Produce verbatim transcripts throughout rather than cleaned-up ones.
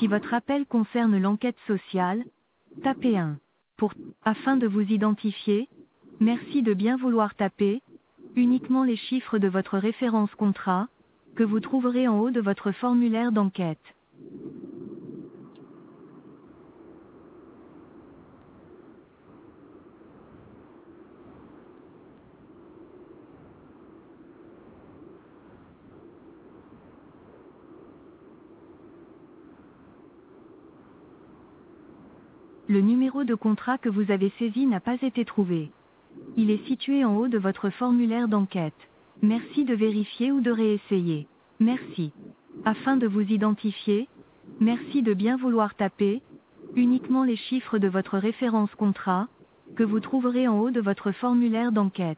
Si votre appel concerne l'enquête sociale, tapez un. Pour, afin de vous identifier, merci de bien vouloir taper uniquement les chiffres de votre référence contrat, que vous trouverez en haut de votre formulaire d'enquête. Le numéro de contrat que vous avez saisi n'a pas été trouvé. Il est situé en haut de votre formulaire d'enquête. Merci de vérifier ou de réessayer. Merci. Afin de vous identifier, merci de bien vouloir taper uniquement les chiffres de votre référence contrat, que vous trouverez en haut de votre formulaire d'enquête.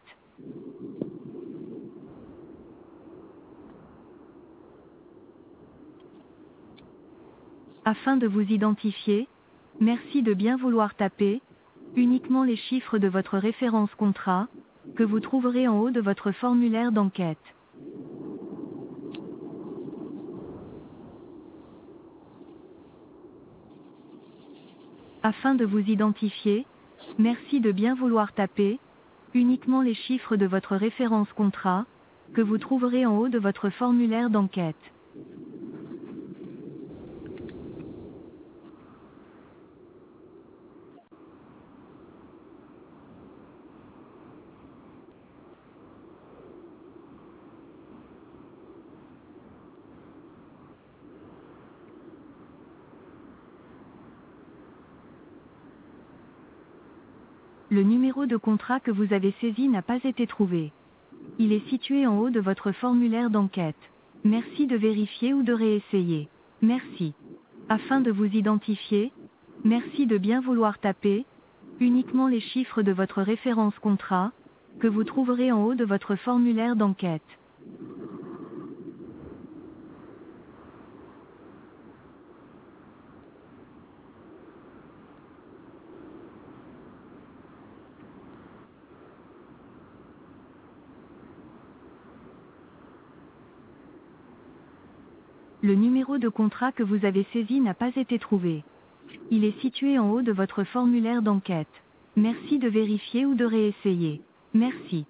Afin de vous identifier, merci de bien vouloir taper uniquement les chiffres de votre référence contrat, que vous trouverez en haut de votre formulaire d'enquête. Afin de vous identifier, merci de bien vouloir taper uniquement les chiffres de votre référence contrat, que vous trouverez en haut de votre formulaire d'enquête. Le numéro de contrat que vous avez saisi n'a pas été trouvé. Il est situé en haut de votre formulaire d'enquête. Merci de vérifier ou de réessayer. Merci. Afin de vous identifier, merci de bien vouloir taper uniquement les chiffres de votre référence contrat, que vous trouverez en haut de votre formulaire d'enquête. Le numéro de contrat que vous avez saisi n'a pas été trouvé. Il est situé en haut de votre formulaire d'enquête. Merci de vérifier ou de réessayer. Merci.